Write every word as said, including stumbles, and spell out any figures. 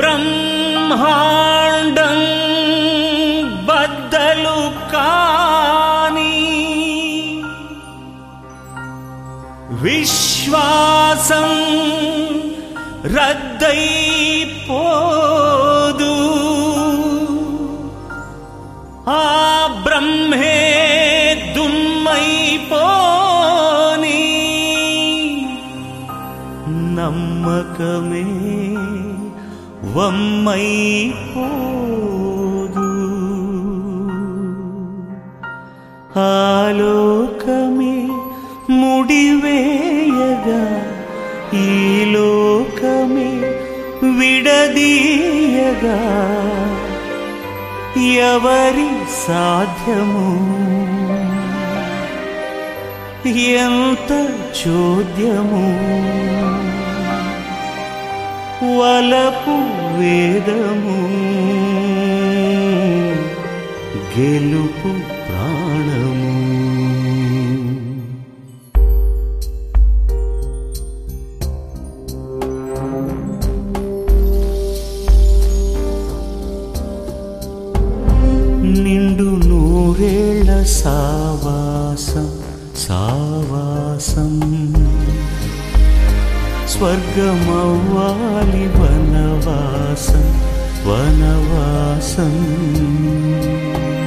బ్రహ్మాండం బద్దలు కాని విశ్వాసం రద్దయిపోదు. ఆ బ్రహ్మే దుమ్మైపోని నమ్మకమే వమ్మైపోదు. ఆలోకమే ముడివేయగా ఈ లోకమే విడదీయగా ఎవరి సాధ్యము ఎంత చోద్యము వలపు వేదము గెలుపు ప్రాణము. నిండు నూరేళ్ల సావాసం సావాసం స్వర్గమవ్వాలి వనవాసం వనవాసం.